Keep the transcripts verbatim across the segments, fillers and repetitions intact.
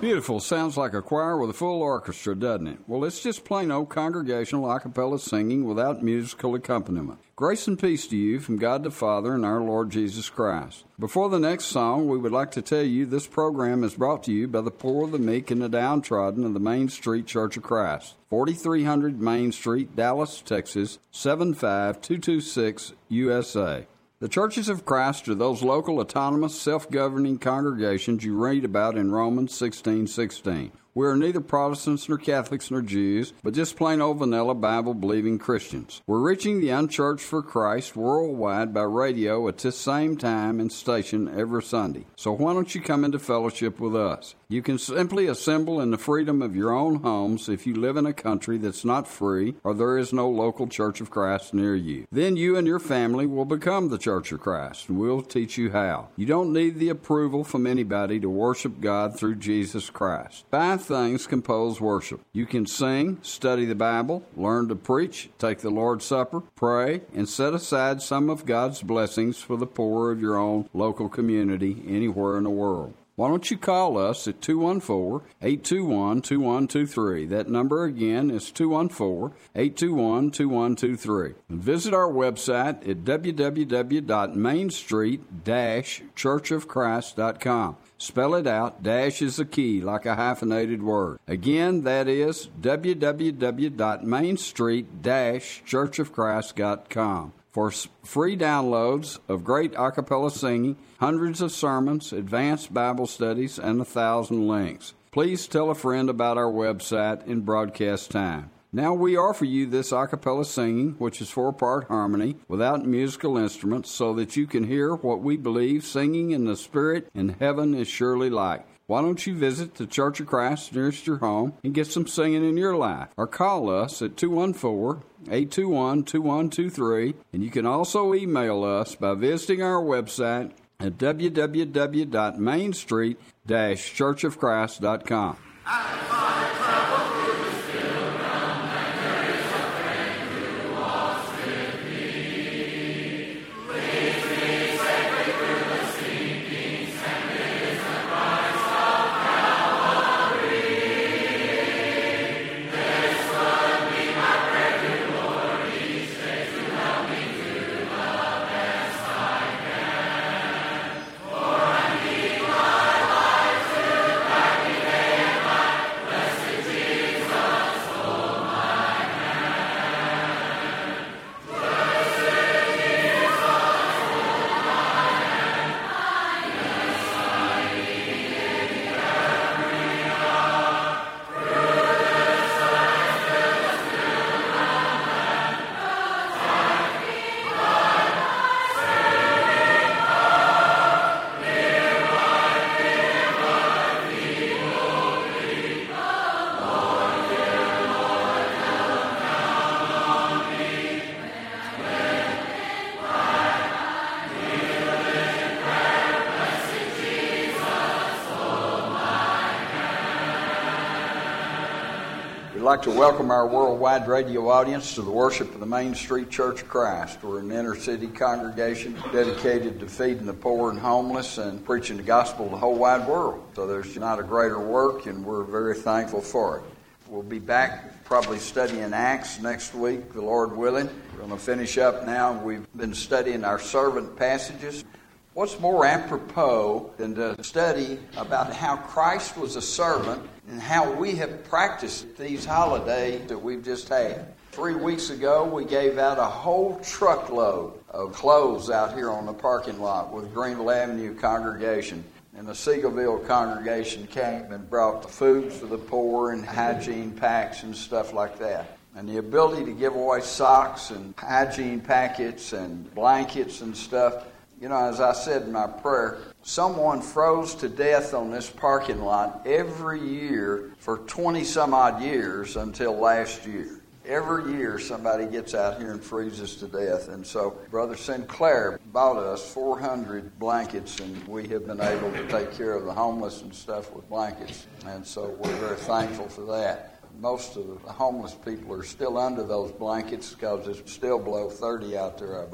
Beautiful. Sounds like a choir with a full orchestra, doesn't it? Well, it's just plain old congregational a cappella singing without musical accompaniment. Grace and peace to you from God the Father and our Lord Jesus Christ. Before the next song, we would like to tell you this program is brought to you by the poor, the meek, and the downtrodden of the Main Street Church of Christ, forty-three hundred Main Street, Dallas, Texas, seven five two two six, U S A. The Churches of Christ are those local, autonomous, self-governing congregations you read about in Romans sixteen sixteen. We are neither Protestants nor Catholics nor Jews, but just plain old vanilla Bible-believing Christians. We're reaching the unchurched for Christ worldwide by radio at this same time and station every Sunday. So why don't you come into fellowship with us? You can simply assemble in the freedom of your own homes if you live in a country that's not free or there is no local Church of Christ near you. Then you and your family will become the Church of Christ, and we'll teach you how. You don't need the approval from anybody to worship God through Jesus Christ. Five things compose worship. You can sing, study the Bible, learn to preach, take the Lord's Supper, pray, and set aside some of God's blessings for the poor of your own local community anywhere in the world. Why don't you call us at two one four, eight two one, two one two three. That number again is two one four, eight two one, two one two three. And visit our website at w w w dot main street dash church of christ dot com. Spell it out. Dash is a key, like a hyphenated word. Again, that is w w w dot main street dash church of christ dot com. For free downloads of great a cappella singing, hundreds of sermons, advanced Bible studies, and a thousand links. Please tell a friend about our website in broadcast time. Now we offer you this a cappella singing, which is four-part harmony, without musical instruments, so that you can hear what we believe singing in the Spirit in heaven is surely like. Why don't you visit the Church of Christ nearest your home and get some singing in your life? Or call us at two one four, eight two one, two one two three. And you can also email us by visiting our website at w w w dot main street dash church of christ dot com. We'd like to welcome our worldwide radio audience to the worship of the Main Street Church of Christ. We're an inner-city congregation dedicated to feeding the poor and homeless and preaching the gospel to the whole wide world. So there's not a greater work, and we're very thankful for it. We'll be back probably studying Acts next week, the Lord willing. We're going to finish up now. We've been studying our servant passages. What's more apropos than to study about how Christ was a servant and how we have practiced these holidays that we've just had. Three weeks ago, we gave out a whole truckload of clothes out here on the parking lot with Greenville Avenue congregation. And the Seagoville congregation came and brought the food for the poor and hygiene packs and stuff like that. And the ability to give away socks and hygiene packets and blankets and stuff. You know, as I said in my prayer, someone froze to death on this parking lot every year for twenty-some-odd years until last year. Every year somebody gets out here and freezes to death. And so Brother Sinclair bought us four hundred blankets, and we have been able to take care of the homeless and stuff with blankets. And so we're very thankful for that. Most of the homeless people are still under those blankets because it's still below thirty out there, I believe.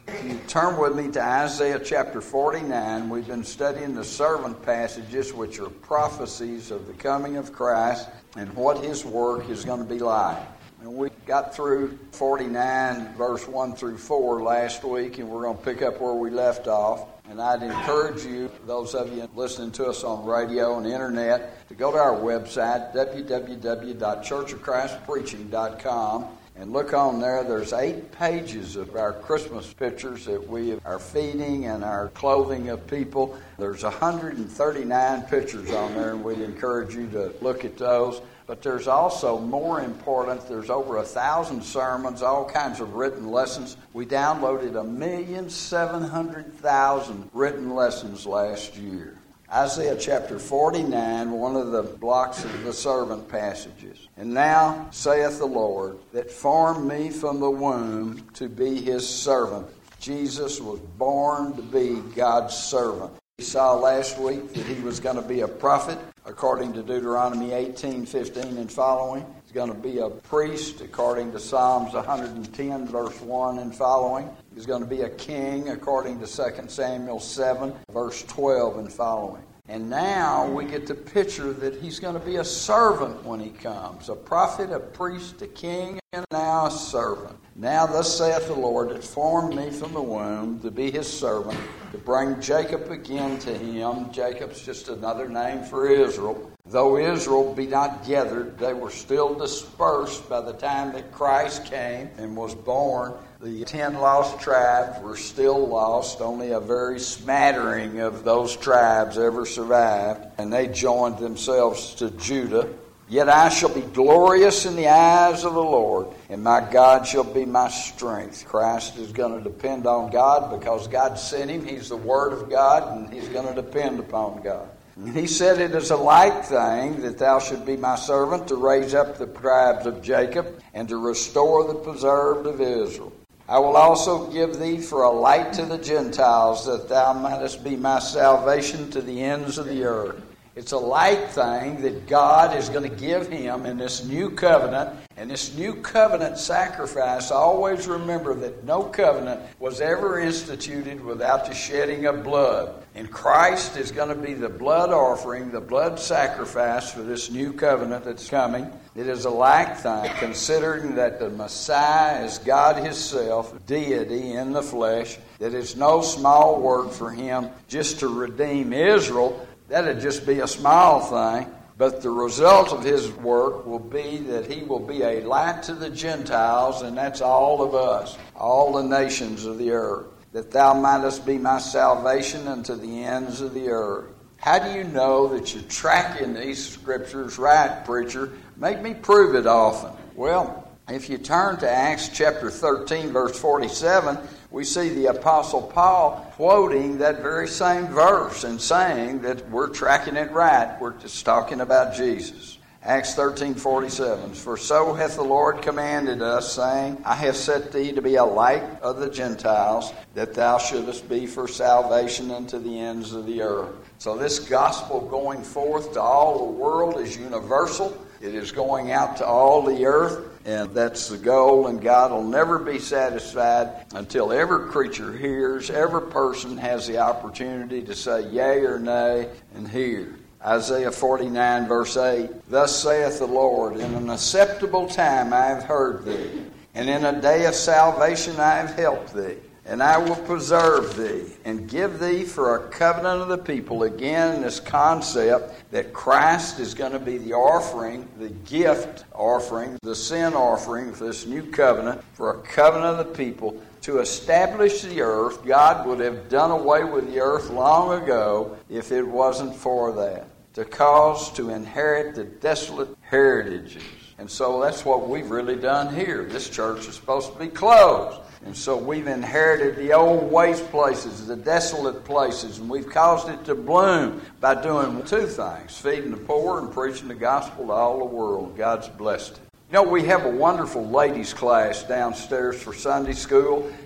If you turn with me to Isaiah chapter forty-nine, we've been studying the servant passages, which are prophecies of the coming of Christ and what his work is going to be like. And we got through forty-nine, verse one through four last week, and we're going to pick up where we left off. And I'd encourage you, those of you listening to us on radio and internet, to go to our website, w w w dot church of christ preaching dot com, and look on there. There's eight pages of our Christmas pictures that we are feeding and our clothing of people. There's one hundred thirty-nine pictures on there, and we'd encourage you to look at those. But there's also, more important, there's over a thousand sermons, all kinds of written lessons. We downloaded a million seven hundred thousand written lessons last year. Isaiah chapter forty-nine, one of the blocks of the servant passages. And now saith the Lord, that formed me from the womb to be his servant. Jesus was born to be God's servant. We saw last week that he was going to be a prophet, according to Deuteronomy eighteen fifteen and following. He's going to be a priest, according to Psalms one hundred ten, verse one and following. He's going to be a king, according to Second Samuel seven, verse twelve and following. And now we get to picture that he's going to be a servant when he comes. A prophet, a priest, a king, and now a servant. Now thus saith the Lord, that formed me from the womb to be his servant, to bring Jacob again to him. Jacob's just another name for Israel. Though Israel be not gathered, they were still dispersed by the time that Christ came and was born. The ten lost tribes were still lost. Only a very smattering of those tribes ever survived, and they joined themselves to Judah. Yet I shall be glorious in the eyes of the Lord, and my God shall be my strength. Christ is going to depend on God because God sent him. He's the Word of God, and he's going to depend upon God. And he said, it is a light thing that thou should be my servant to raise up the tribes of Jacob and to restore the preserved of Israel. I will also give thee for a light to the Gentiles, that thou mightest be my salvation to the ends of the earth. It's a light thing that God is going to give him in this new covenant. And this new covenant sacrifice, always remember that no covenant was ever instituted without the shedding of blood. And Christ is going to be the blood offering, the blood sacrifice for this new covenant that's coming. It is a light thing, considering that the Messiah is God himself, deity in the flesh. That it's no small work for him just to redeem Israel. That'd just be a small thing. But the result of his work will be that he will be a light to the Gentiles, and that's all of us, all the nations of the earth. That thou mightest be my salvation unto the ends of the earth. How do you know that you're tracking these scriptures right, preacher? Make me prove it often. Well, if you turn to Acts chapter thirteen, verse forty-seven, we see the Apostle Paul quoting that very same verse and saying that we're tracking it right. We're just talking about Jesus. Acts thirteen forty-seven. For so hath the Lord commanded us, saying, I have set thee to be a light of the Gentiles, that thou shouldest be for salvation unto the ends of the earth. So this gospel going forth to all the world is universal. It is going out to all the earth. And that's the goal, and God will never be satisfied until every creature hears, every person has the opportunity to say yea or nay and hear. Isaiah forty-nine, verse eight, Thus saith the Lord, in an acceptable time I have heard thee, and in a day of salvation I have helped thee. And I will preserve thee and give thee for a covenant of the people. Again, this concept that Christ is going to be the offering, the gift offering, the sin offering for this new covenant, for a covenant of the people. To establish the earth, God would have done away with the earth long ago if it wasn't for that. To cause to inherit the desolate heritages. And so that's what we've really done here. This church is supposed to be closed. And so we've inherited the old waste places, the desolate places, and we've caused it to bloom by doing two things, feeding the poor and preaching the gospel to all the world. God's blessed it. You know, we have a wonderful ladies' class downstairs for Sunday school,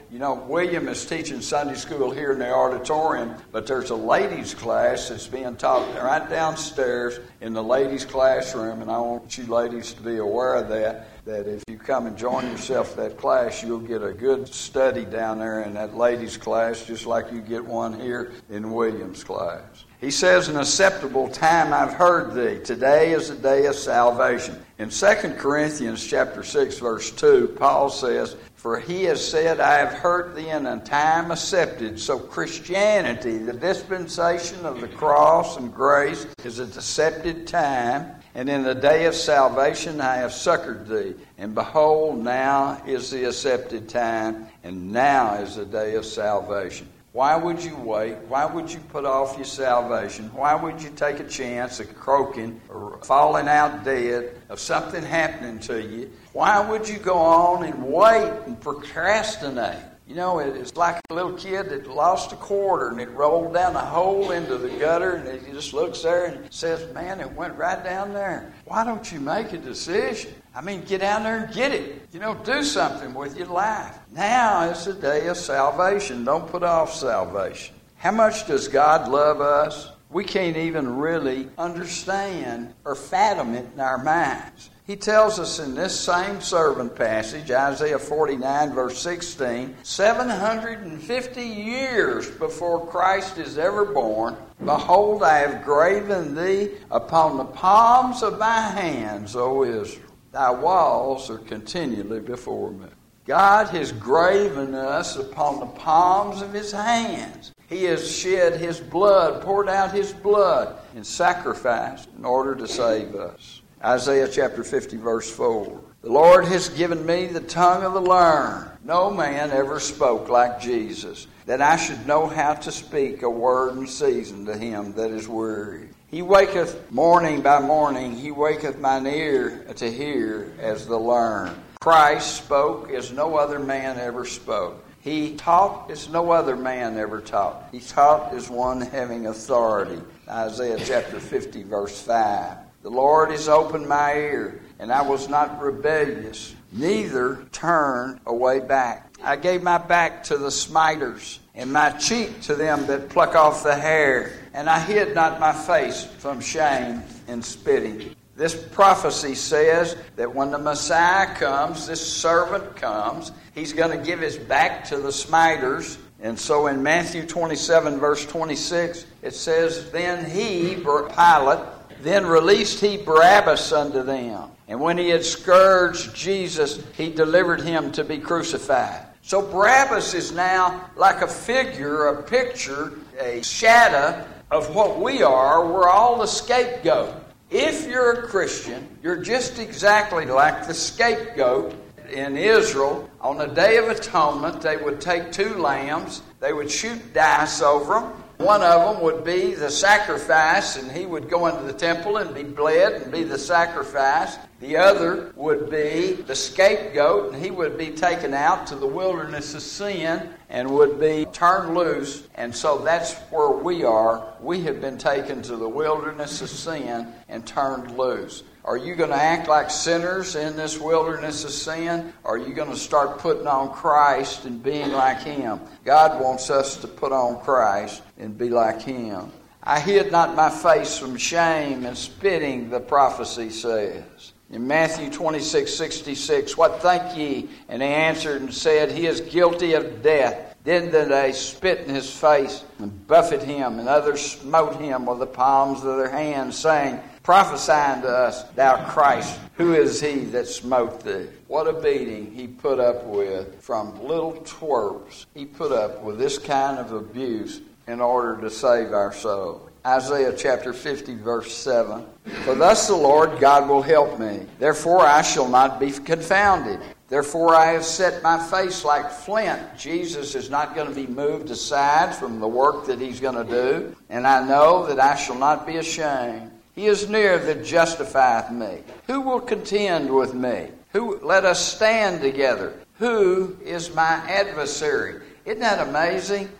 You know, William is teaching Sunday school here in the auditorium, but there's a ladies' class that's being taught right downstairs in the ladies' classroom, and I want you ladies to be aware of that, that if you come and join yourself to that class, you'll get a good study down there in that ladies' class, just like you get one here in William's class. He says, an acceptable time I've heard thee. Today is the day of salvation. In Second Corinthians chapter six, verse two, Paul says, for he has said, I have heard thee in a time accepted. So Christianity, the dispensation of the cross and grace, is a accepted time. And in the day of salvation I have succored thee. And behold, now is the accepted time, and now is the day of salvation. Why would you wait? Why would you put off your salvation? Why would you take a chance of croaking or falling out dead, of something happening to you? Why would you go on and wait and procrastinate? You know, it's like a little kid that lost a quarter and it rolled down a hole into the gutter, and he just looks there and says, man, it went right down there. Why don't you make a decision? I mean, get down there and get it. You know, do something with your life. Now is the day of salvation. Don't put off salvation. How much does God love us? We can't even really understand or fathom it in our minds. He tells us in this same servant passage, Isaiah forty-nine, verse sixteen, seven hundred fifty years before Christ is ever born, behold, I have graven thee upon the palms of my hands, O Israel. Thy walls are continually before me. God has graven us upon the palms of his hands. He has shed his blood, poured out his blood in sacrifice in order to save us. Isaiah chapter fifty, verse four. The Lord has given me the tongue of the learned. No man ever spoke like Jesus, that I should know how to speak a word in season to him that is weary. He waketh morning by morning, he waketh mine ear to hear as the learned. Christ spoke as no other man ever spoke. He taught as no other man ever taught. He taught as one having authority. Isaiah chapter fifty, verse five. The Lord has opened my ear, and I was not rebellious, neither turned away back. I gave my back to the smiters, and my cheek to them that pluck off the hair, and I hid not my face from shame and spitting. This prophecy says that when the Messiah comes, this servant comes, he's going to give his back to the smiters. And so in Matthew twenty-seven, verse twenty-six, it says, Then he, Pilate, then released he Barabbas unto them. And when he had scourged Jesus, he delivered him to be crucified. So Barabbas is now like a figure, a picture, a shadow of what we are. We're all the scapegoat. If you're a Christian, you're just exactly like the scapegoat. In Israel, on the Day of Atonement, they would take two lambs. They would shoot dice over them. One of them would be the sacrifice, and he would go into the temple and be bled and be the sacrifice. The other would be the scapegoat, and he would be taken out to the wilderness of sin and would be turned loose. And so that's where we are. We have been taken to the wilderness of sin and turned loose. Are you going to act like sinners in this wilderness of sin? Or are you going to start putting on Christ and being like him? God wants us to put on Christ and be like him. I hid not my face from shame and spitting, the prophecy says. In Matthew twenty-six, sixty-six, what think ye? And they answered and said, He is guilty of death. Then did they spit in his face and buffet him, and others smote him with the palms of their hands, saying, Prophesy unto us, thou Christ, who is he that smote thee? What a beating he put up with from little twerps. He put up with this kind of abuse in order to save our soul. Isaiah chapter fifty, verse seven. For thus the Lord God will help me. Therefore I shall not be confounded. Therefore I have set my face like flint. Jesus is not going to be moved aside from the work that he's going to do. And I know that I shall not be ashamed. He is near that justifieth me. Who will contend with me? Who? Let us stand together. Who is my adversary? Isn't that amazing?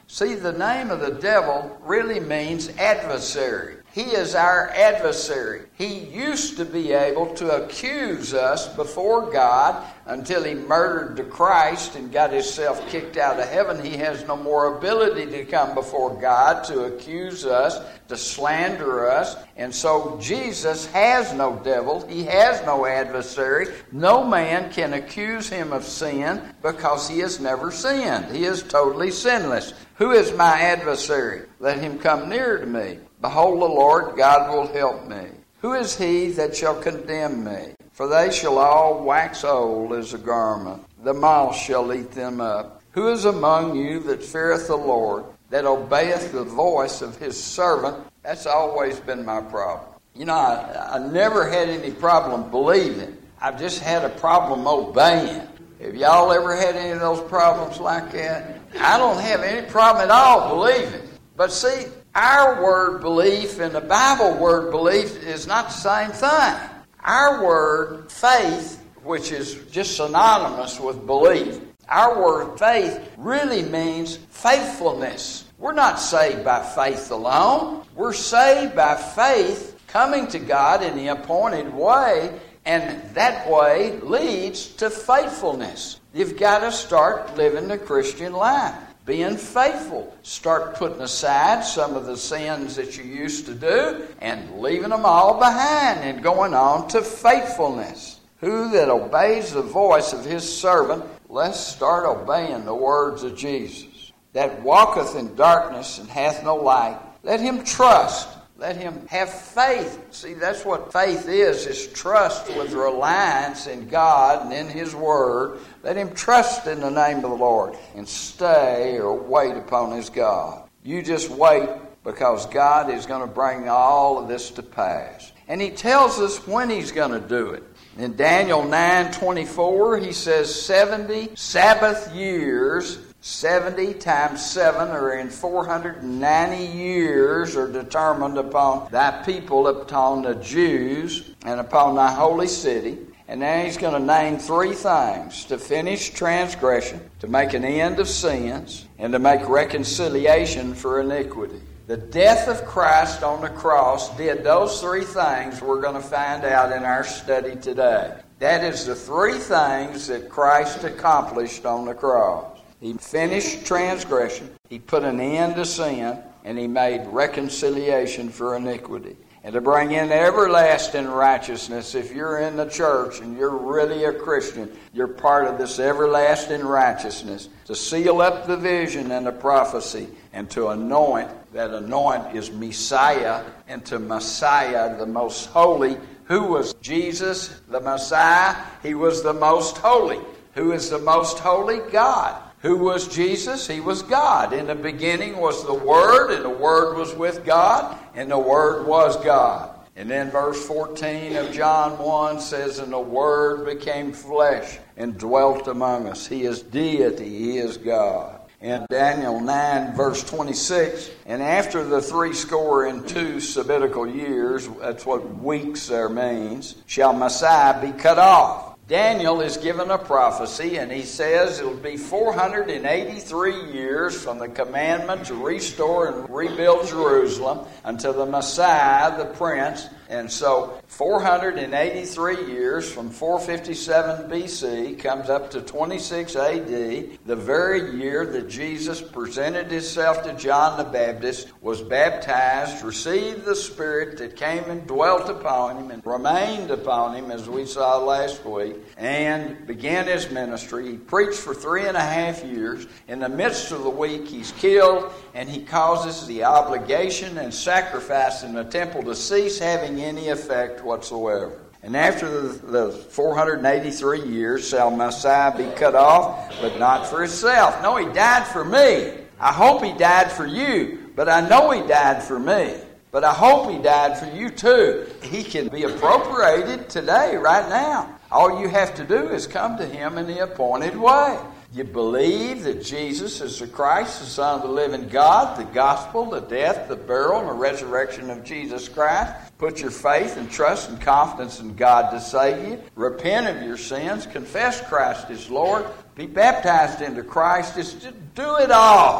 See, the name of the devil really means adversary. He is our adversary. He used to be able to accuse us before God until he murdered the Christ and got himself kicked out of heaven. He has no more ability to come before God to accuse us, to slander us. And so Jesus has no devil. He has no adversary. No man can accuse him of sin because he has never sinned. He is totally sinless. Who is my adversary? Let him come near to me. Behold, the Lord God will help me. Who is he that shall condemn me? For they shall all wax old as a garment. The moth shall eat them up. Who is among you that feareth the Lord, that obeyeth the voice of his servant? That's always been my problem. You know, I, I never had any problem believing. I've just had a problem obeying. Have y'all ever had any of those problems like that? I don't have any problem at all believing. But see, our word belief and the Bible word belief is not the same thing. Our word faith, which is just synonymous with belief, our word faith really means faithfulness. We're not saved by faith alone. We're saved by faith coming to God in the appointed way, and that way leads to faithfulness. You've got to start living the Christian life. Being faithful. Start putting aside some of the sins that you used to do and leaving them all behind and going on to faithfulness. Who that obeys the voice of his servant, let's start obeying the words of Jesus. That walketh in darkness and hath no light, let him trust. Let him have faith. See, that's what faith is, is trust with reliance in God and in his word. Let him trust in the name of the Lord and stay or wait upon his God. You just wait because God is going to bring all of this to pass. And he tells us when he's going to do it. In Daniel nine twenty-four, he says seventy Sabbath years, seventy times seven, or in four hundred ninety years, are determined upon thy people, upon the Jews, and upon thy holy city. And now he's going to name three things: to finish transgression, to make an end of sins, and to make reconciliation for iniquity. The death of Christ on the cross did those three things we're going to find out in our study today. That is the three things that Christ accomplished on the cross. He finished transgression, he put an end to sin, and he made reconciliation for iniquity. And to bring in everlasting righteousness. If you're in the church and you're really a Christian, you're part of this everlasting righteousness. To seal up the vision and the prophecy, and to anoint, that anoint is Messiah, and to Messiah, the most holy. Who was Jesus, the Messiah? He was the most holy. Who is the most holy? God. Who was Jesus? He was God. In the beginning was the Word, and the Word was with God, and the Word was God. And then verse fourteen of John one says, and the Word became flesh and dwelt among us. He is deity. He is God. In Daniel nine, verse twenty-six, and after the three score and two sabbatical years, that's what weeks there means, shall Messiah be cut off. Daniel is given a prophecy, and he says it will be four hundred eighty-three years from the commandment to restore and rebuild Jerusalem until the Messiah, the Prince. And so four hundred eighty-three years from four fifty-seven B C comes up to twenty-six A D, the very year that Jesus presented himself to John the Baptist, was baptized, received the Spirit that came and dwelt upon him and remained upon him, as we saw last week, and began his ministry. He preached for three and a half years. In the midst of the week, he's killed, and he causes the obligation and sacrifice in the temple to cease having any effect whatsoever. And after the, the four hundred eighty-three years shall Messiah be cut off, but not for himself. No, he died for me. I hope he died for you, but I know he died for me. But I hope he died for you too. He can be appropriated today, right now. All you have to do is come to him in the appointed way. You believe that Jesus is the Christ, the Son of the living God, the gospel, the death, the burial, and the resurrection of Jesus Christ. Put your faith and trust and confidence in God to save you. Repent of your sins. Confess Christ is Lord. Be baptized into Christ. Just do it all.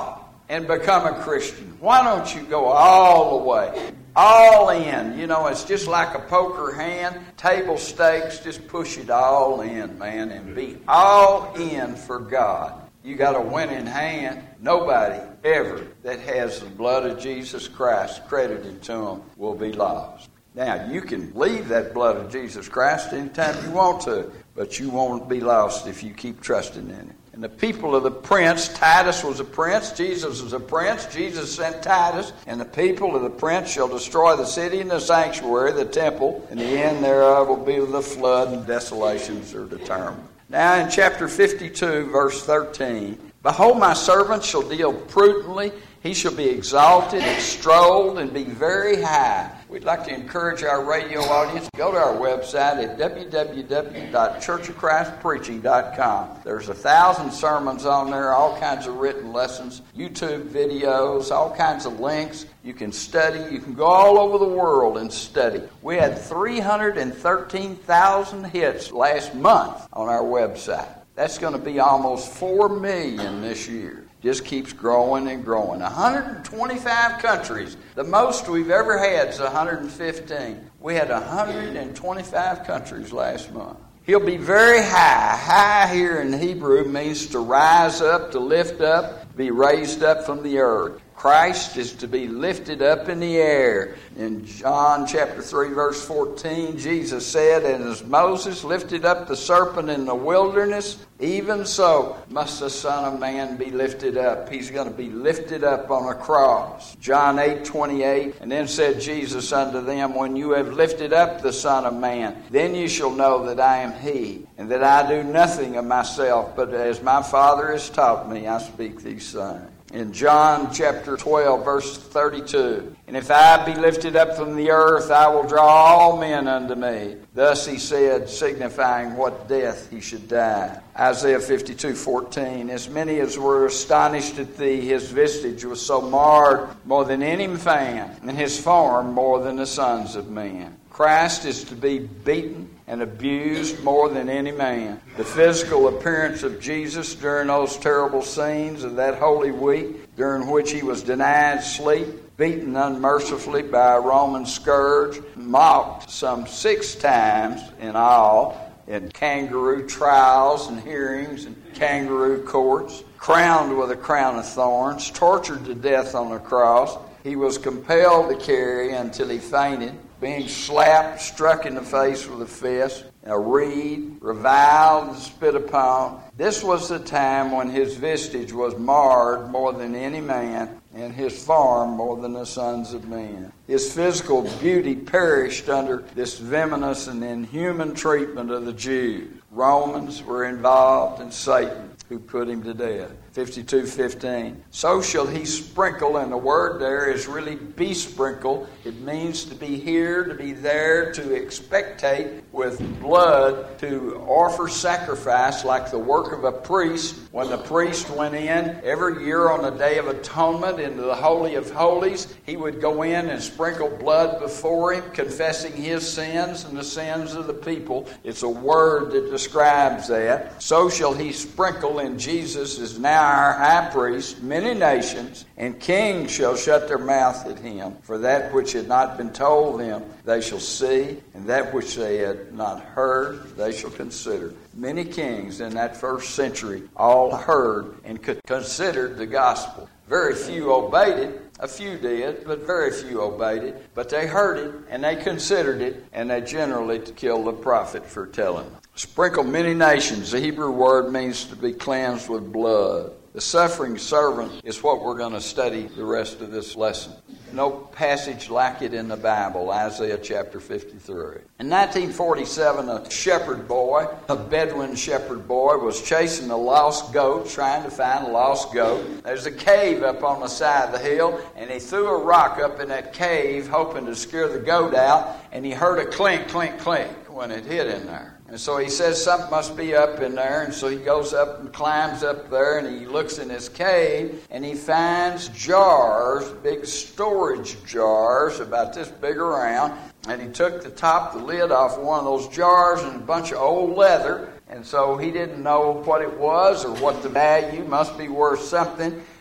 and become a Christian? Why don't you go all the way? All in. You know, it's just like a poker hand. Table stakes, just push it all in, man, and be all in for God. You got a winning hand. Nobody ever that has the blood of Jesus Christ credited to them will be lost. Now, you can leave that blood of Jesus Christ anytime you want to, but you won't be lost if you keep trusting in it. And the people of the prince, Titus was a prince, Jesus was a prince, Jesus sent Titus, and the people of the prince shall destroy the city and the sanctuary, the temple, and the end thereof will be the flood, and desolations are determined. Now in chapter fifty-two, verse thirteen, behold, my servant shall deal prudently, he shall be exalted, extolled, and be very high. We'd like to encourage our radio audience to go to our website at w w w dot church of christ preaching dot com. There's a thousand sermons on there, all kinds of written lessons, YouTube videos, all kinds of links. You can study. You can go all over the world and study. We had three hundred thirteen thousand hits last month on our website. That's going to be almost four million this year. Just keeps growing and growing. one hundred twenty-five countries. The most we've ever had is one hundred fifteen. We had one hundred twenty-five countries last month. He'll be very high. High here in Hebrew means to rise up, to lift up, be raised up from the earth. Christ is to be lifted up in the air. In John chapter three, verse fourteen, Jesus said, and as Moses lifted up the serpent in the wilderness, even so must the Son of Man be lifted up. He's going to be lifted up on a cross. John eight, twenty-eight, and then said Jesus unto them, when you have lifted up the Son of Man, then you shall know that I am He, and that I do nothing of myself, but as my Father has taught me, I speak these things. In John chapter twelve, verse thirty-two, and if I be lifted up from the earth, I will draw all men unto me. Thus he said, signifying what death he should die. Isaiah fifty-two, fourteen, as many as were astonished at thee, his visage was so marred more than any man, and his form more than the sons of men. Christ is to be beaten and abused more than any man. The physical appearance of Jesus during those terrible scenes of that Holy Week, during which he was denied sleep, beaten unmercifully by a Roman scourge, mocked some six times in all, in kangaroo trials and hearings and kangaroo courts, crowned with a crown of thorns, tortured to death on the cross. He was compelled to carry until he fainted, being slapped, struck in the face with a fist, a reed, reviled and spit upon. This was the time when his visage was marred more than any man, and his form more than the sons of men. His physical beauty perished under this venomous and inhuman treatment of the Jews. Romans were involved, and Satan, who put him to death. fifty-two fifteen. So shall he sprinkle, and the word there is really besprinkle. It means to be here, to be there, to expectate with blood, to offer sacrifice like the work of a priest. When the priest went in every year on the Day of Atonement into the Holy of Holies, he would go in and sprinkle blood before him, confessing his sins and the sins of the people. It's a word that describes that. So shall he sprinkle, and Jesus is now our high priest, many nations, and kings shall shut their mouth at him. For that which had not been told them, they shall see, and that which they had not heard, they shall consider. Many kings in that first century all heard and could consider the gospel. Very few obeyed it. A few did, but very few obeyed it. But they heard it, and they considered it, and they generally killed the prophet for telling them. Sprinkle many nations. The Hebrew word means to be cleansed with blood. The suffering servant is what we're going to study the rest of this lesson. No passage like it in the Bible, Isaiah chapter fifty-three. In nineteen forty-seven, a shepherd boy, a Bedouin shepherd boy, was chasing a lost goat, trying to find a lost goat. There's a cave up on the side of the hill, and he threw a rock up in that cave, hoping to scare the goat out, and he heard a clink, clink, clink when it hit in there. And so he says something must be up in there, and so he goes up and climbs up there, and he looks in his cave, and he finds jars, big storage jars, about this big around, and he took the top, the lid off one of those jars, and a bunch of old leather, and so he didn't know what it was or what the value, must be worth something.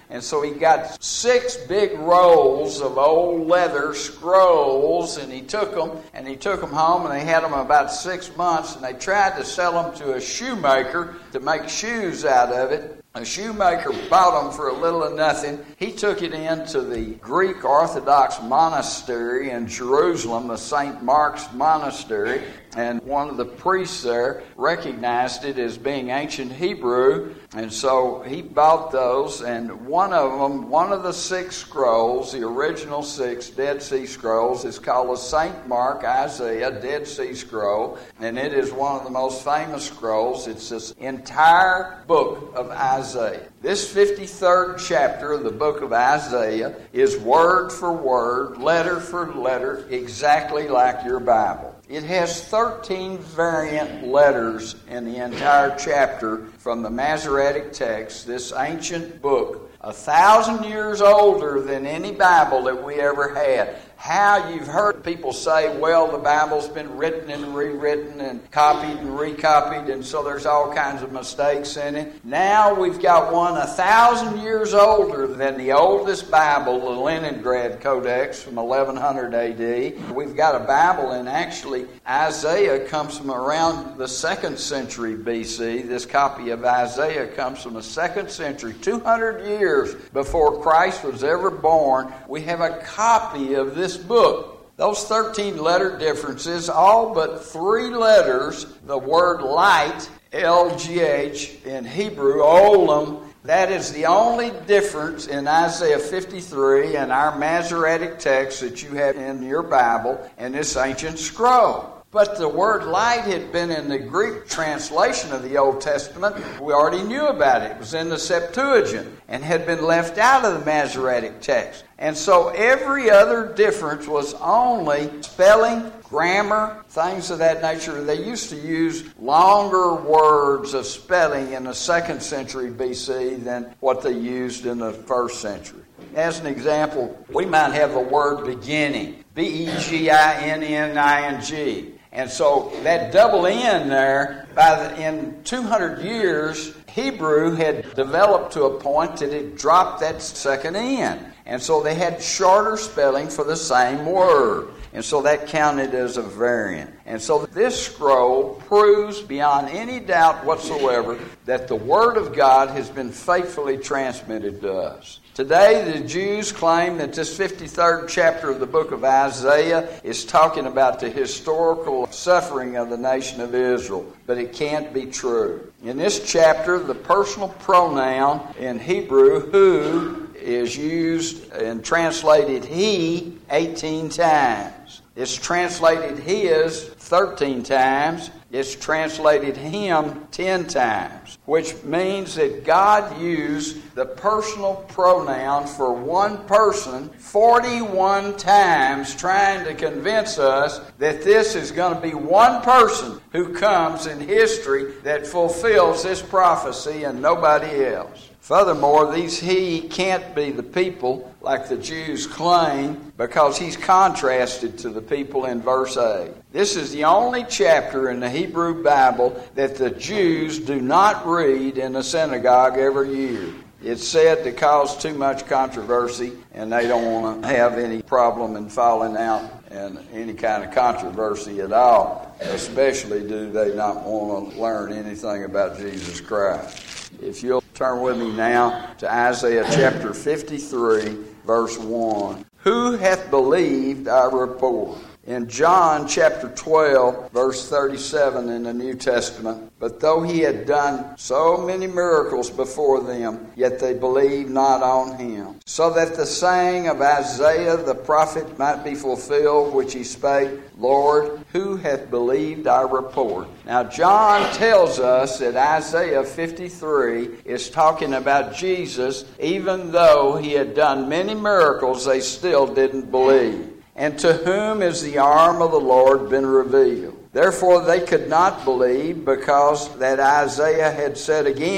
And so he got six big rolls of old leather scrolls, and he took them, and he took them home, and they had them about six months, and they tried to sell them to a shoemaker to make shoes out of it. A shoemaker bought them for a little of nothing. He took it into the Greek Orthodox monastery in Jerusalem, the Saint Mark's Monastery, and one of the priests there recognized it as being ancient Hebrew, and so he bought those, and one of them, one of the six scrolls, the original six Dead Sea Scrolls, is called the Saint Mark Isaiah Dead Sea Scroll, and it is one of the most famous scrolls. It's this entire book of Isaiah. This fifty-third chapter of the book of Isaiah is word for word, letter for letter, exactly like your Bible. It has thirteen variant letters in the entire chapter from the Masoretic text, this ancient book, a thousand years older than any Bible that we ever had. How you've heard people say, well, the Bible's been written and rewritten and copied and recopied, and so there's all kinds of mistakes in it. Now we've got one a thousand years older than the oldest Bible, the Leningrad Codex from eleven hundred A D. We've got a Bible, and actually Isaiah comes from around the second century B C. This copy of Isaiah comes from the second century, two hundred years before Christ was ever born. We have a copy of this book. Those thirteen letter differences, all but three letters, the word light, L G H in Hebrew, olam, that is the only difference in Isaiah fifty-three and our Masoretic text that you have in your Bible and this ancient scroll. But the word light had been in the Greek translation of the Old Testament. We already knew about it. It was in the Septuagint and had been left out of the Masoretic text. And so every other difference was only spelling, grammar, things of that nature. They used to use longer words of spelling in the second century B C than what they used in the first century. As an example, we might have the word beginning, B E G I N N I N G. And so that double N there, by the, in two hundred years, Hebrew had developed to a point that it dropped that second N. And so they had shorter spelling for the same word. And so that counted as a variant. And so this scroll proves beyond any doubt whatsoever that the Word of God has been faithfully transmitted to us. Today, the Jews claim that this fifty-third chapter of the book of Isaiah is talking about the historical suffering of the nation of Israel, but it can't be true. In this chapter, the personal pronoun in Hebrew, who, is used and translated he eighteen times. It's translated his thirteen times. It's translated him ten times, which means that God used the personal pronoun for one person forty-one times, trying to convince us that this is going to be one person who comes in history that fulfills this prophecy and nobody else. Furthermore, these he can't be the people like the Jews claim, because he's contrasted to the people in verse eight. This is the only chapter in the Hebrew Bible that the Jews do not read in the synagogue every year. It's said to cause too much controversy, and they don't want to have any problem in falling out and any kind of controversy at all, especially do they not want to learn anything about Jesus Christ. If you'll turn with me now to Isaiah chapter fifty-three, verse one. Who hath believed our report? In John chapter twelve, verse thirty-seven in the New Testament, but though he had done so many miracles before them, yet they believed not on him. So that the saying of Isaiah the prophet might be fulfilled, which he spake, Lord, who hath believed our report? Now John tells us that Isaiah fifty-three is talking about Jesus. Even though he had done many miracles, they still didn't believe. And to whom is the arm of the Lord been revealed? Therefore they could not believe, because that Isaiah had said again,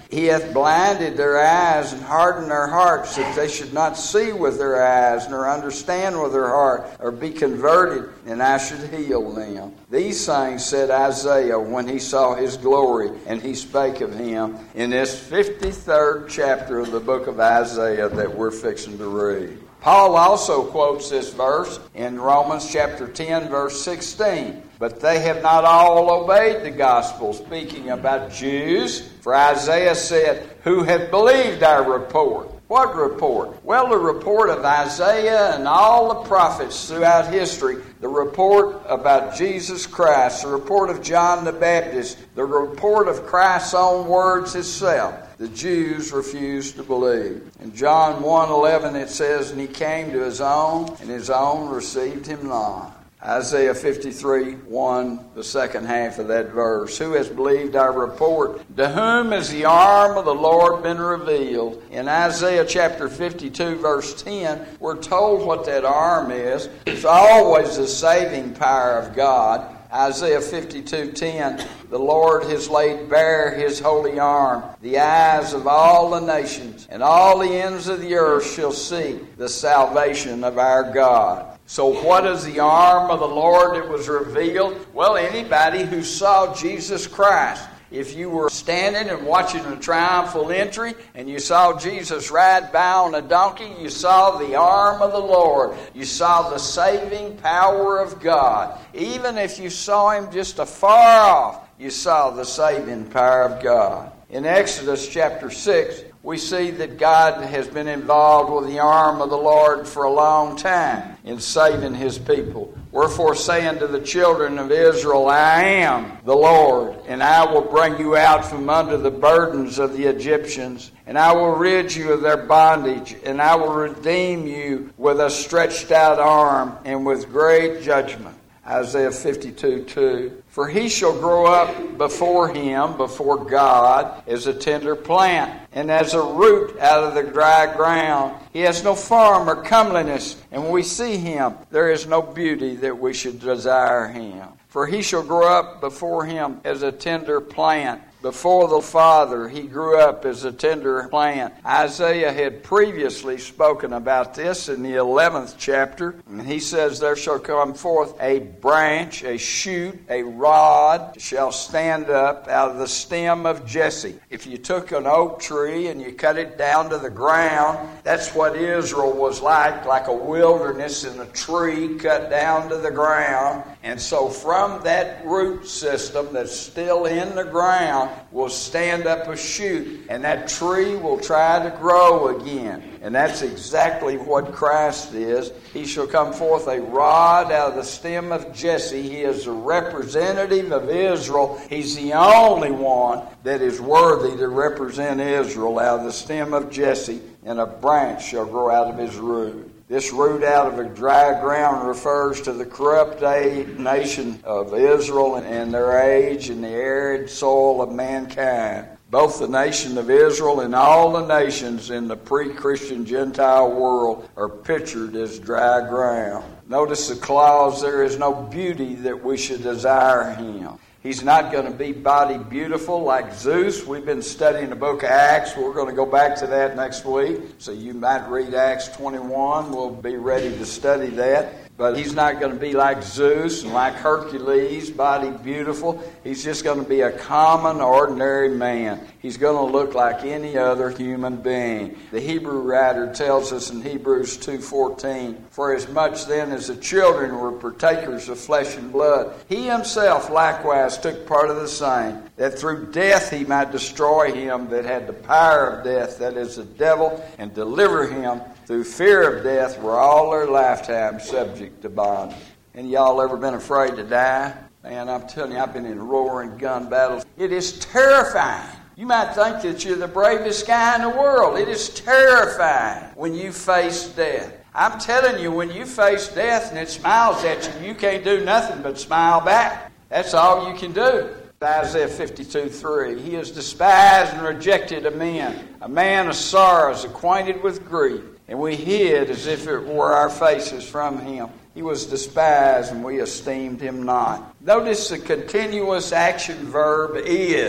He hath blinded their eyes and hardened their hearts, that they should not see with their eyes, nor understand with their heart, or be converted, and I should heal them. These things said Isaiah when he saw his glory, and he spake of him in this fifty-third chapter of the book of Isaiah that we're fixing to read. Paul also quotes this verse in Romans chapter ten, verse sixteen. But they have not all obeyed the gospel, speaking about Jews. For Isaiah said, who have believed our report? What report? Well, the report of Isaiah and all the prophets throughout history, the report about Jesus Christ, the report of John the Baptist, the report of Christ's own words itself. The Jews refused to believe. In John one eleven it says, and he came to his own, and his own received him not. Isaiah fifty-three one, the second half of that verse. Who has believed our report? To whom has the arm of the Lord been revealed? In Isaiah chapter fifty-two, verse ten, we're told what that arm is. It's always the saving power of God. Isaiah fifty-two ten, the Lord has laid bare his holy arm. The eyes of all the nations and all the ends of the earth shall see the salvation of our God. So what is the arm of the Lord that was revealed? Well, anybody who saw Jesus Christ. If you were standing and watching a triumphal entry and you saw Jesus ride by on a donkey, you saw the arm of the Lord. You saw the saving power of God. Even if you saw him just afar off, you saw the saving power of God. In Exodus chapter six, we see that God has been involved with the arm of the Lord for a long time in saving his people. Wherefore saying to the children of Israel, I am the Lord, and I will bring you out from under the burdens of the Egyptians, and I will rid you of their bondage, and I will redeem you with a stretched out arm and with great judgment. Isaiah fifty-two two. For he shall grow up before him, before God, as a tender plant, and as a root out of the dry ground. He has no form or comeliness, and when we see him, there is no beauty that we should desire him. For he shall grow up before him as a tender plant. Before the Father, he grew up as a tender plant. Isaiah had previously spoken about this in the eleventh chapter. And he says, there shall come forth a branch, a shoot, a rod shall stand up out of the stem of Jesse. If you took an oak tree and you cut it down to the ground, that's what Israel was like, like a wilderness in a tree cut down to the ground. And so from that root system that's still in the ground will stand up a shoot, and that tree will try to grow again. And that's exactly what Christ is. He shall come forth a rod out of the stem of Jesse. He is the representative of Israel. He's the only one that is worthy to represent Israel out of the stem of Jesse, and a branch shall grow out of his root. This root out of a dry ground refers to the corrupt nation of Israel and their age and the arid soil of mankind. Both the nation of Israel and all the nations in the pre-Christian Gentile world are pictured as dry ground. Notice the clause, there is no beauty that we should desire him. He's not going to be body beautiful like Zeus. We've been studying the book of Acts. We're going to go back to that next week. So you might read Acts twenty-one. We'll be ready to study that. But he's not going to be like Zeus and like Hercules, body beautiful. He's just going to be a common, ordinary man. He's going to look like any other human being. The Hebrew writer tells us in Hebrews two fourteen, for as much then as the children were partakers of flesh and blood, he himself likewise took part of the same, that through death he might destroy him that had the power of death, that is the devil, and deliver him through fear of death were all their lifetime subject to bondage. And y'all ever been afraid to die? Man, I'm telling you, I've been in roaring gun battles. It is terrifying. You might think that you're the bravest guy in the world. It is terrifying when you face death. I'm telling you, when you face death and it smiles at you, you can't do nothing but smile back. That's all you can do. Isaiah fifty-two three, he is despised and rejected of men, a man of sorrows, acquainted with grief. And we hid as if it were our faces from him. He was despised, and we esteemed him not. Notice the continuous action verb is.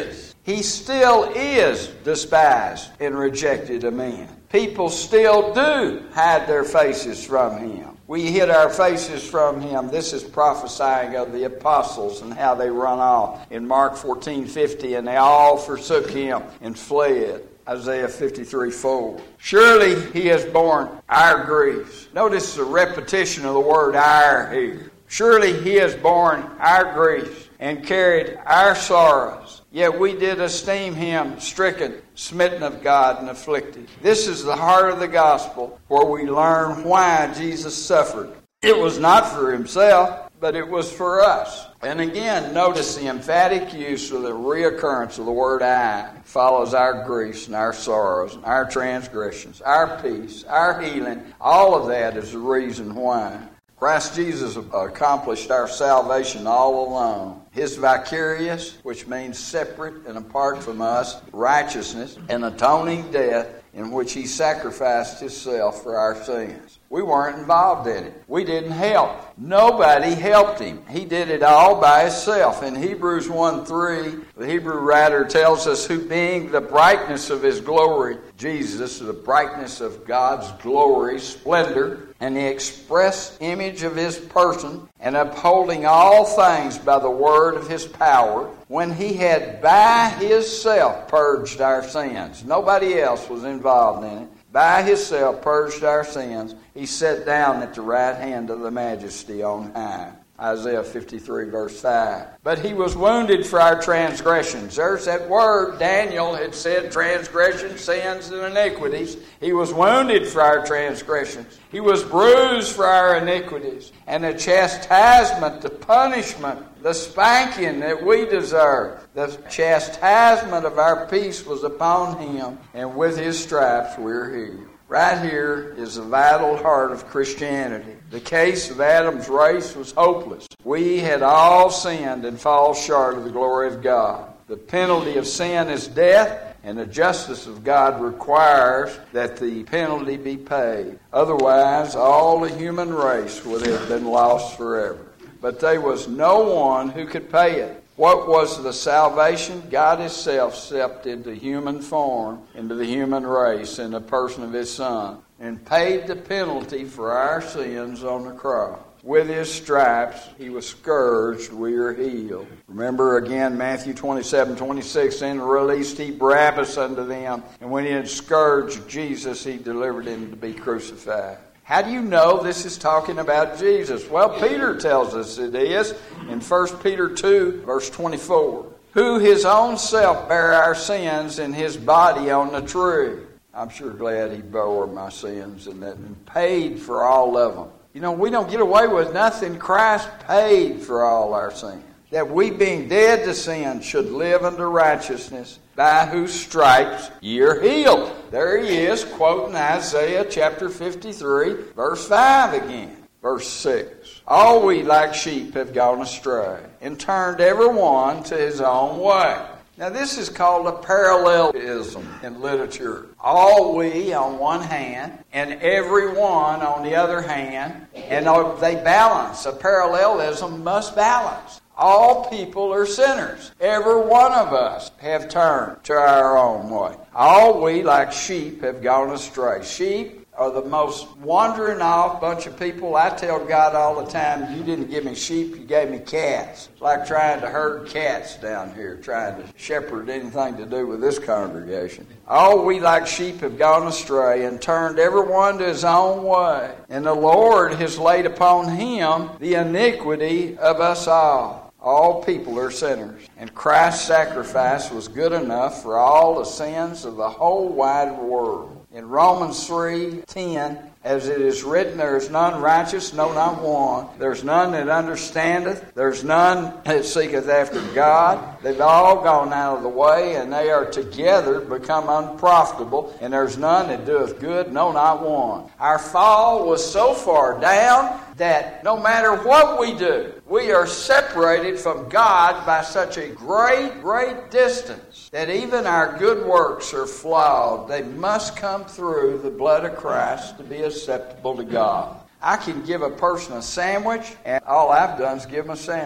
He still is despised and rejected of men. People still do hide their faces from him. We hid our faces from him. This is prophesying of the apostles and how they run off. In Mark fourteen fifty, and they all forsook him and fled. Isaiah fifty-three four. Surely he has borne our griefs. Notice the repetition of the word our here. Surely he has borne our griefs and carried our sorrows. Yet we did esteem him stricken, smitten of God, and afflicted. This is the heart of the gospel, where we learn why Jesus suffered. It was not for himself, but it was for us. And again, notice the emphatic use of the reoccurrence of the word I follows our griefs and our sorrows and our transgressions, our peace, our healing. All of that is the reason why. Christ Jesus accomplished our salvation all alone. His vicarious, which means separate and apart from us, righteousness and atoning death, in which he sacrificed himself for our sins. We weren't involved in it. We didn't help. Nobody helped him. He did it all by himself. In Hebrews one three, the Hebrew writer tells us, who being the brightness of his glory, Jesus, the brightness of God's glory, splendor, and the express image of his person, and upholding all things by the word of his power, when he had by himself purged our sins. Nobody else was involved in it. By himself purged our sins. He sat down at the right hand of the majesty on high. Isaiah fifty-three verse five. But he was wounded for our transgressions. There's that word. Daniel had said transgressions, sins, and iniquities. He was wounded for our transgressions. He was bruised for our iniquities. And the chastisement, the punishment, the spanking that we deserve, the chastisement of our peace was upon him, and with his stripes we're healed. Right here is the vital heart of Christianity. The case of Adam's race was hopeless. We had all sinned and fall short of the glory of God. The penalty of sin is death, and the justice of God requires that the penalty be paid. Otherwise, all the human race would have been lost forever. But there was no one who could pay it. What was the salvation? God himself stepped into human form, into the human race, in the person of his Son, and paid the penalty for our sins on the cross. With his stripes, he was scourged, we are healed. Remember again, Matthew twenty-seven twenty-six, and released he Barabbas unto them, and when he had scourged Jesus, he delivered him to be crucified. How do you know this is talking about Jesus? Well, Peter tells us it is in First Peter two, verse twenty-four. Who his own self bare our sins in his body on the tree. I'm sure glad he bore my sins and that and paid for all of them. You know, we don't get away with nothing. Christ paid for all our sins. That we being dead to sin should live unto righteousness, by whose stripes ye are healed. There he is, quoting Isaiah chapter fifty-three, verse five again. Verse six. All we like sheep have gone astray, and turned every one to his own way. Now this is called a parallelism in literature. All we on one hand, and every one on the other hand, and they balance. A parallelism must balance. All people are sinners. Every one of us have turned to our own way. All we, like sheep, have gone astray. Sheep are the most wandering off bunch of people. I tell God all the time, you didn't give me sheep, you gave me cats. It's like trying to herd cats down here, trying to shepherd anything to do with this congregation. All we like sheep have gone astray, and turned every one to his own way. And the Lord has laid upon him the iniquity of us all. All people are sinners, and Christ's sacrifice was good enough for all the sins of the whole wide world. In Romans three ten, as it is written, there is none righteous, no, not one. There's none that understandeth. There's none that seeketh after God. They've all gone out of the way, and they are together become unprofitable. And there's none that doeth good, no, not one. Our fall was so far down that no matter what we do, we are separated from God by such a great, great distance that even our good works are flawed. They must come through the blood of Christ to be acceptable to God. I can give a person a sandwich, and all I've done is give them a sandwich.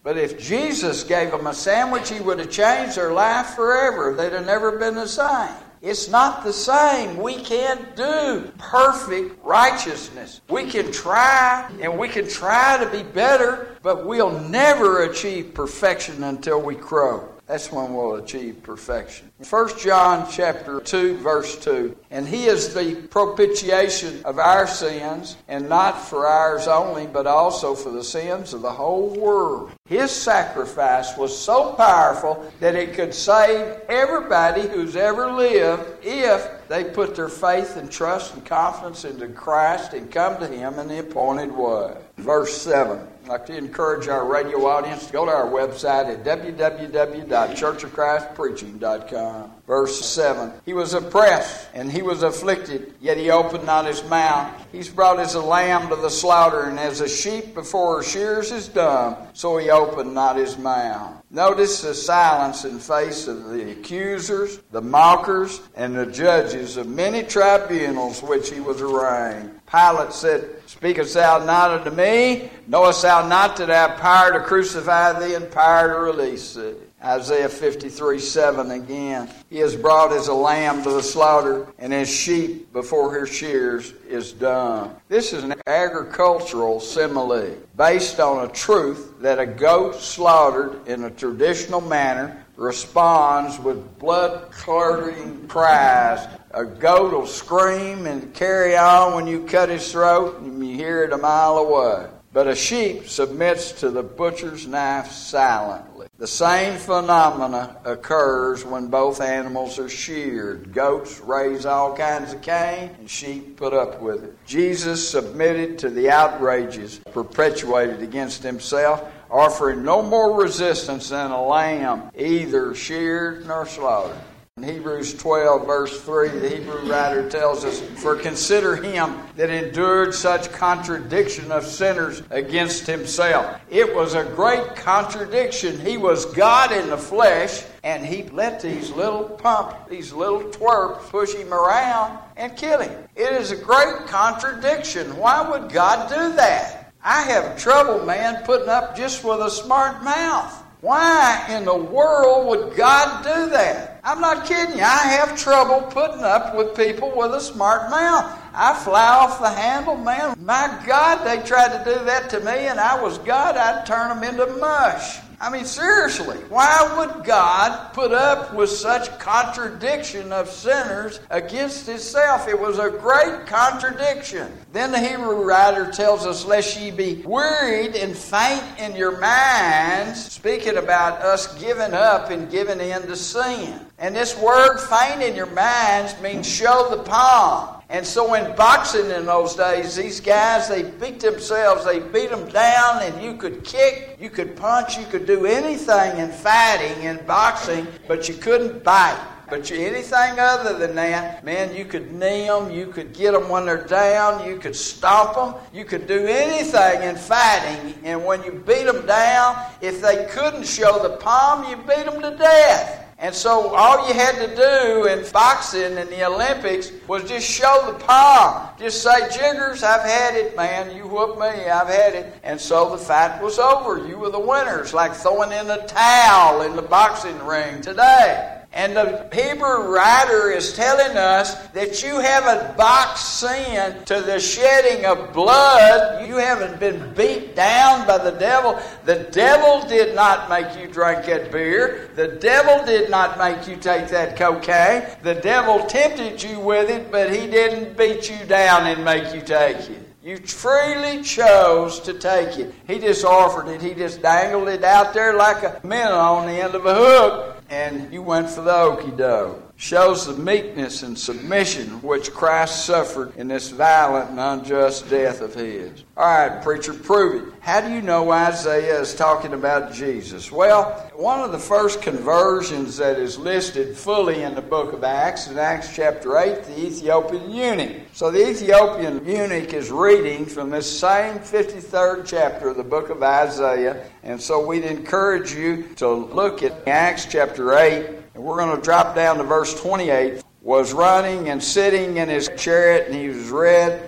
But if Jesus gave them a sandwich, he would have changed their life forever. They'd have never been the same. It's not the same. We can't do perfect righteousness. We can try, and we can try to be better, but we'll never achieve perfection until we grow. That's when we'll achieve perfection. First John chapter two, verse two. And he is the propitiation of our sins, and not for ours only, but also for the sins of the whole world. His sacrifice was so powerful that it could save everybody who's ever lived if they put their faith and trust and confidence into Christ and come to him in the appointed way. Verse seven. I'd like to encourage our radio audience to go to our website at w w w dot church of christ preaching dot com. Verse seven. He was oppressed and he was afflicted, yet he opened not his mouth. He's brought as a lamb to the slaughter, and as a sheep before her shears is dumb, so he opened not his mouth. Notice the silence in face of the accusers, the mockers, and the judges of many tribunals which he was arraigned. Pilate said, Speakest thou not unto me? Knowest thou not that I have power to crucify thee and power to release thee? Isaiah fifty-three seven again. He is brought as a lamb to the slaughter, and as sheep before her shears is dumb. This is an agricultural simile based on a truth that a goat slaughtered in a traditional manner responds with blood-curdling cries. A goat will scream and carry on when you cut his throat, and you hear it a mile away. But a sheep submits to the butcher's knife silently. The same phenomena occurs when both animals are sheared. Goats raise all kinds of cane, and sheep put up with it. Jesus submitted to the outrages perpetuated against himself, offering no more resistance than a lamb, either sheared nor slaughtered. In Hebrews twelve, verse three, the Hebrew writer tells us, For consider him that endured such contradiction of sinners against himself. It was a great contradiction. He was God in the flesh, and he let these little pump, these little twerps push him around and kill him. It is a great contradiction. Why would God do that? I have trouble, man, putting up just with a smart mouth. Why in the world would God do that? I'm not kidding you. I have trouble putting up with people with a smart mouth. I fly off the handle, man. My God, they tried to do that to me, and I was God. I'd turn them into mush. I mean, seriously, why would God put up with such contradiction of sinners against himself? It was a great contradiction. Then the Hebrew writer tells us, Lest ye be wearied and faint in your minds, speaking about us giving up and giving in to sin. And this word, faint in your minds, means show the palm. And so in boxing in those days, these guys, they beat themselves, they beat them down, and you could kick, you could punch, you could do anything in fighting, in boxing, but you couldn't bite. But you, anything other than that, man, you could knee them, you could get them when they're down, you could stomp them, you could do anything in fighting. And when you beat them down, if they couldn't show the palm, you beat them to death. And so all you had to do in boxing in the Olympics was just show the palm. Just say, Jiggers, I've had it, man. You whoop me, I've had it. And so the fight was over. You were the winners, like throwing in a towel in the boxing ring today. And the Hebrew writer is telling us that you haven't boxed sin to the shedding of blood. You haven't been beat down by the devil. The devil did not make you drink that beer. The devil did not make you take that cocaine. The devil tempted you with it, but he didn't beat you down and make you take it. You freely chose to take it. He just offered it. He just dangled it out there like a minnow on the end of a hook. And you went for the okie doke. Shows the meekness and submission which Christ suffered in this violent and unjust death of his. All right, preacher, prove it. How do you know Isaiah is talking about Jesus? Well, one of the first conversions that is listed fully in the book of Acts, in Acts chapter eight, the Ethiopian eunuch. So the Ethiopian eunuch is reading from this same fifty-third chapter of the book of Isaiah. And so we'd encourage you to look at Acts chapter eight. And we're going to drop down to verse twenty-eight. Was running and sitting in his chariot, and he was read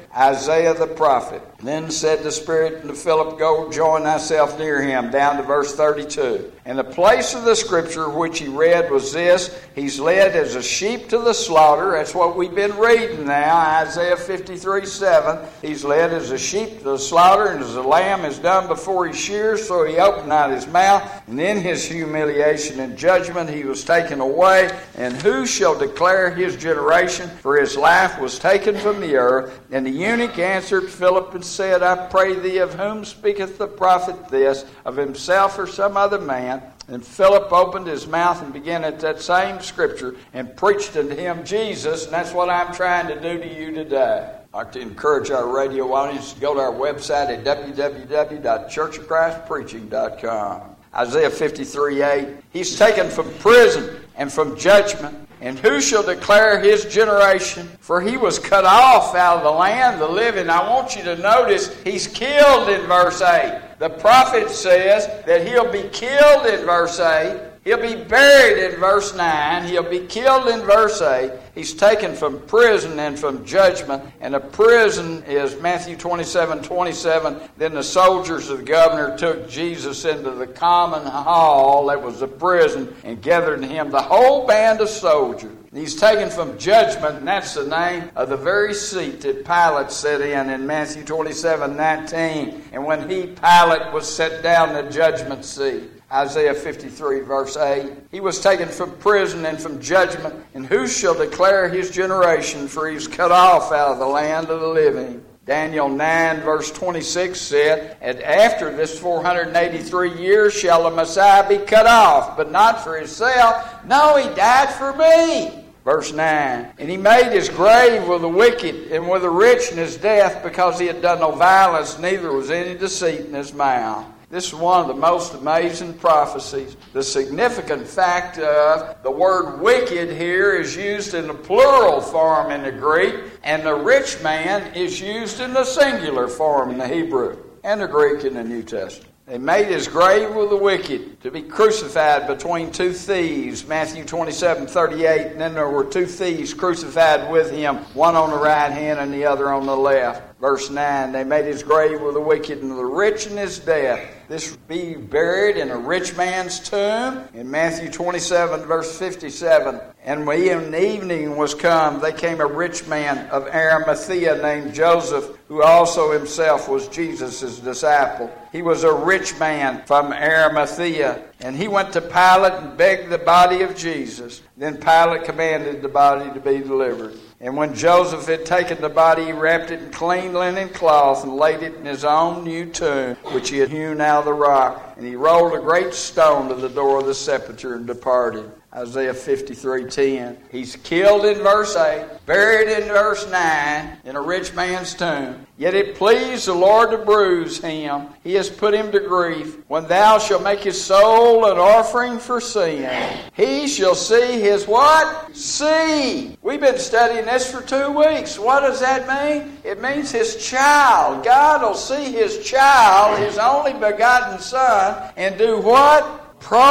Isaiah the prophet. Then said the Spirit to Philip, Go join thyself near him, down to verse thirty-two. And the place of the scripture which he read was this: He's led as a sheep to the slaughter. That's what we've been reading now, Isaiah fifty-three seven. He's led as a sheep to the slaughter, and as a lamb is dumb before he shears, so he opened not his mouth. And in his humiliation and judgment he was taken away. And who shall declare his generation? For his life was taken from the earth. And the eunuch answered Philip and said, I pray thee, of whom speaketh the prophet this? Of himself or some other man? And Philip opened his mouth and began at that same scripture and preached unto him Jesus. And that's what I'm trying to do to you today. I'd like to encourage our radio audience to go to our website at w w w dot church of christ preaching dot com. Isaiah fifty-three eight. He's taken from prison and from judgment. And who shall declare his generation? For he was cut off out of the land of the living. I want you to notice he's killed in verse eight. The prophet says that he'll be killed in verse eight. He'll be buried in verse nine. He'll be killed in verse eight. He's taken from prison and from judgment. And the prison is Matthew twenty-seven twenty-seven. Then the soldiers of the governor took Jesus into the common hall, that was the prison, and gathered to him the whole band of soldiers. He's taken from judgment, and that's the name of the very seat that Pilate sat in in Matthew twenty-seven nineteen. And when he, Pilate, was set down in the judgment seat. Isaiah fifty-three verse eight. He was taken from prison and from judgment. And who shall declare his generation? For he was cut off out of the land of the living. Daniel nine verse twenty-six said, And after this four hundred eighty-three years shall the Messiah be cut off, but not for himself. No, he died for me. Verse nine. And he made his grave with the wicked and with the rich in his death, because he had done no violence, neither was any deceit in his mouth. This is one of the most amazing prophecies. The significant fact of the word wicked here is used in the plural form in the Greek, and the rich man is used in the singular form in the Hebrew and the Greek in the New Testament. They made his grave with the wicked to be crucified between two thieves, Matthew twenty-seven thirty-eight, and then there were two thieves crucified with him, one on the right hand and the other on the left. Verse nine, they made his grave with the wicked and the rich in his death. This would be buried in a rich man's tomb. In Matthew twenty-seven, verse fifty-seven, and when the evening was come, there came a rich man of Arimathea named Joseph, who also himself was Jesus' disciple. He was a rich man from Arimathea, and he went to Pilate and begged the body of Jesus. Then Pilate commanded the body to be delivered. And when Joseph had taken the body, he wrapped it in clean linen cloth and laid it in his own new tomb, which he had hewn out of the rock. And he rolled a great stone to the door of the sepulchre and departed. Isaiah fifty-three ten. He's killed in verse eight, buried in verse nine, in a rich man's tomb. Yet it pleased the Lord to bruise him. He has put him to grief. When thou shalt make his soul an offering for sin, he shall see his what? Seed. We've been studying this for two weeks. What does that mean? It means his child. God will see his child, his only begotten son, and do what?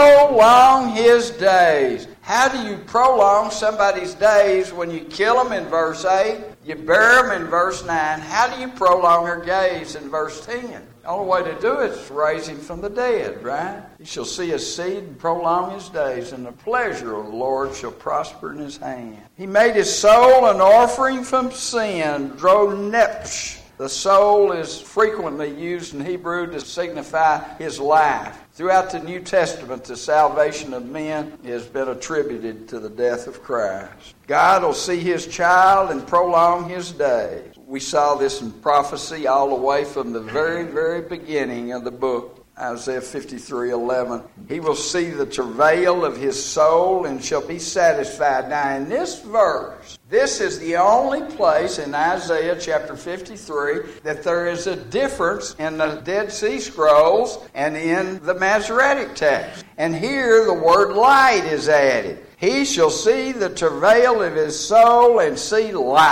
Prolong his days. How do you prolong somebody's days when you kill them in verse eight? You bury them in verse nine. How do you prolong their days in verse ten? The only way to do it is raise him from the dead, right? He shall see his seed and prolong his days, and the pleasure of the Lord shall prosper in his hand. He made his soul an offering from sin, dro nepsh. The soul is frequently used in Hebrew to signify his life. Throughout the New Testament, the salvation of men has been attributed to the death of Christ. God will see his child and prolong his days. We saw this in prophecy all the way from the very, very beginning of the book. Isaiah fifty-three eleven. He will see the travail of his soul and shall be satisfied. Now in this verse, this is the only place in Isaiah chapter fifty-three that there is a difference in the Dead Sea Scrolls and in the Masoretic text. And here the word light is added. He shall see the travail of his soul and see light.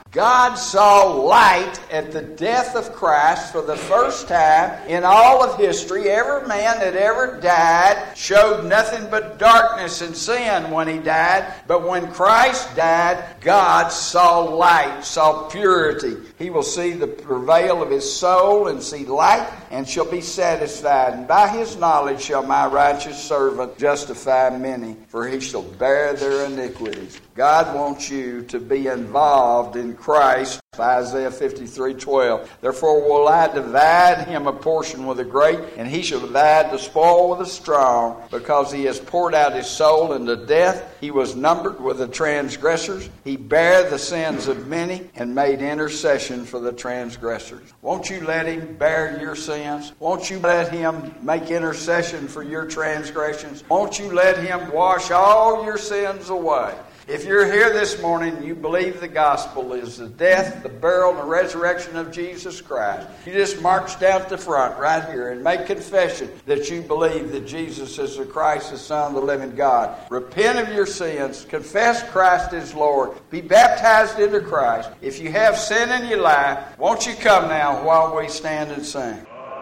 God saw light at the death of Christ for the first time in all of history. Every man that ever died showed nothing but darkness and sin when he died. But when Christ died, God saw light, saw purity. He will see the travail of his soul and see light and shall be satisfied. And by his knowledge shall my righteous servant justify many, for he shall bear their iniquities. God wants you to be involved in Christ. Isaiah fifty-three twelve. Therefore will I divide him a portion with the great, and he shall divide the spoil with the strong, because he has poured out his soul into death. He was numbered with the transgressors. He bare the sins of many and made intercession for the transgressors. Won't you let him bear your sins? Won't you let him make intercession for your transgressions? Won't you let him wash all your sins away? If you're here this morning and you believe the gospel is the death, the burial, and the resurrection of Jesus Christ, you just march down to the front right here and make confession that you believe that Jesus is the Christ, the Son of the living God. Repent of your sins. Confess Christ as Lord. Be baptized into Christ. If you have sin in your life, won't you come now while we stand and sing?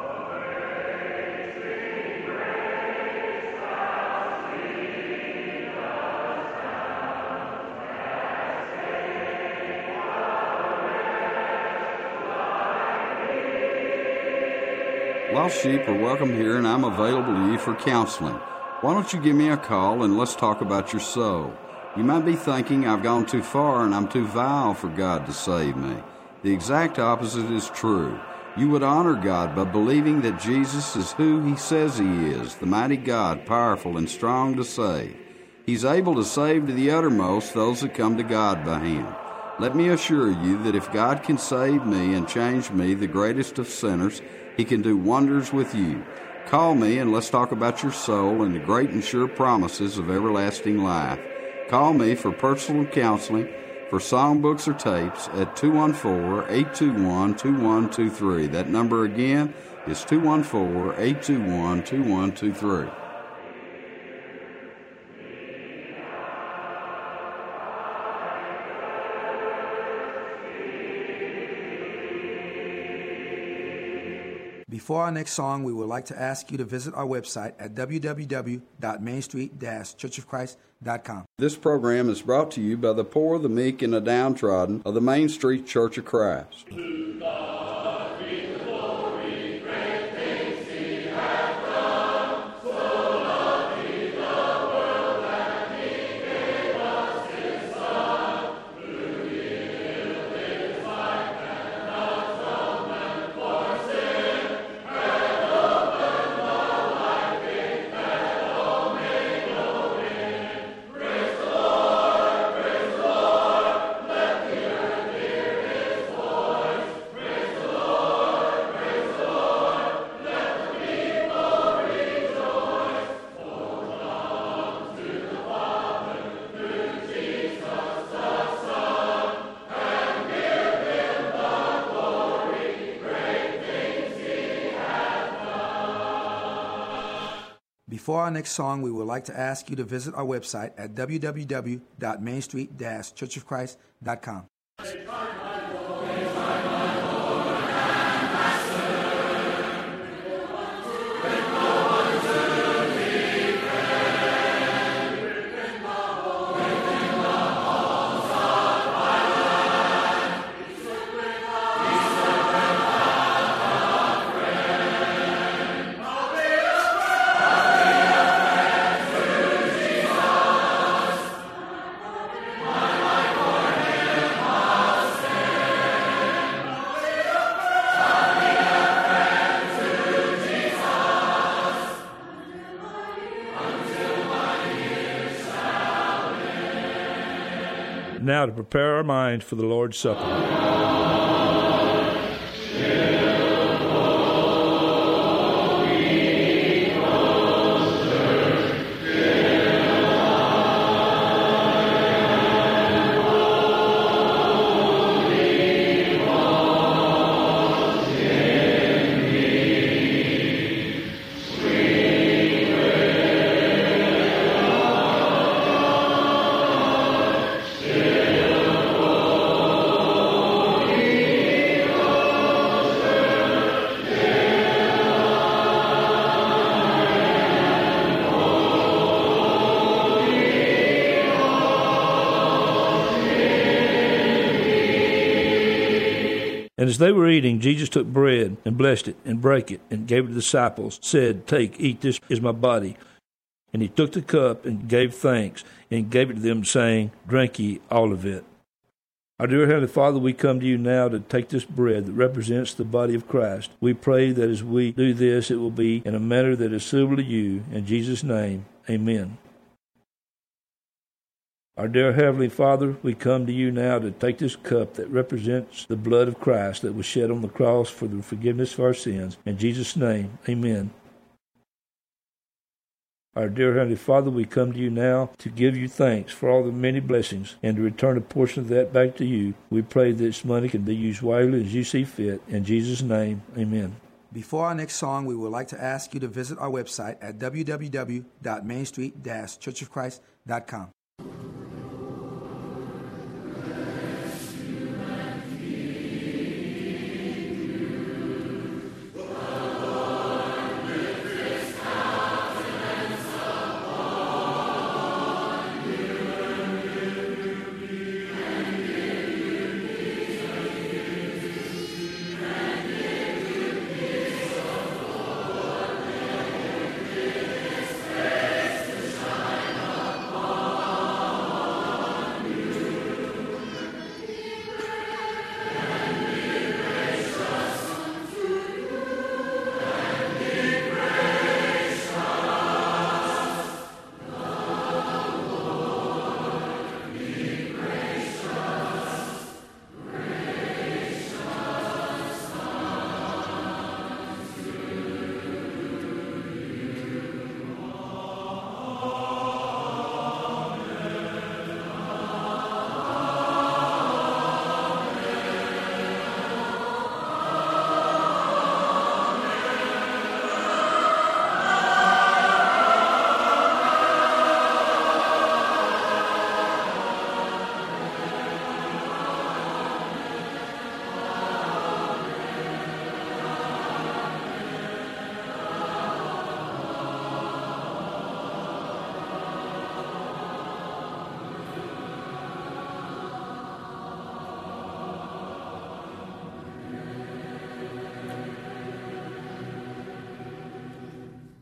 Lost sheep are welcome here, and I'm available to you for counseling. Why don't you give me a call and let's talk about your soul? You might be thinking I've gone too far and I'm too vile for God to save me. The exact opposite is true. You would honor God by believing that Jesus is who he says he is, the mighty God, powerful and strong to save. He's able to save to the uttermost those that come to God by him. Let me assure you that if God can save me and change me, the greatest of sinners, he can do wonders with you. Call me and let's talk about your soul and the great and sure promises of everlasting life. Call me for personal counseling, for songbooks or tapes at two one four, eight two one, two one two three. That number again is two one four, eight two one, two one two three. Before our next song, we would like to ask you to visit our website at w w w dot main street dash church of christ dot com. This program is brought to you by the poor, the meek, and the downtrodden of the Main Street Church of Christ. Before our next song, we would like to ask you to visit our website at w w w dot main street dash church of christ dot com. Now to prepare our mind for the Lord's Supper. And as they were eating, Jesus took bread and blessed it and brake it and gave it to the disciples, said, Take, eat, this is my body. And he took the cup and gave thanks and gave it to them, saying, Drink ye all of it. Our dear Heavenly Father, we come to you now to take this bread that represents the body of Christ. We pray that as we do this, it will be in a manner that is suitable to you. In Jesus' name, amen. Our dear Heavenly Father, we come to you now to take this cup that represents the blood of Christ that was shed on the cross for the forgiveness of our sins. In Jesus' name, amen. Our dear Heavenly Father, we come to you now to give you thanks for all the many blessings and to return a portion of that back to you. We pray that this money can be used wisely as you see fit. In Jesus' name, amen. Before our next song, we would like to ask you to visit our website at w w w dot main street dash church of christ dot com. Oh